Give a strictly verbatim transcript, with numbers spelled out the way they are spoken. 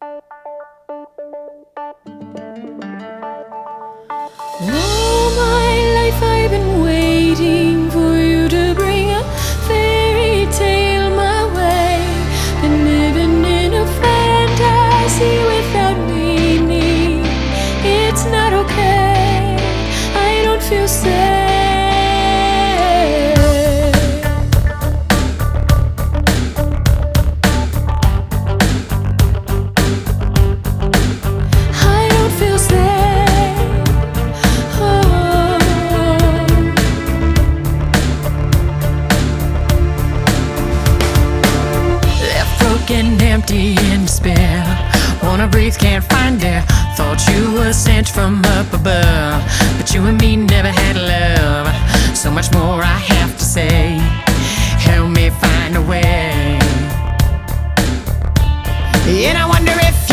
All my life I've been waiting for you to bring a fairy tale my way. Been living in a fantasy without meaning. It's not okay, I don't feel safe. I don't feel safe. Oh. Left broken, empty, in despair. Wanna breathe, can't find air. Thought you were sent from up above, but you and me never had love. So much more I have to say. Help me find a way. And I wonder if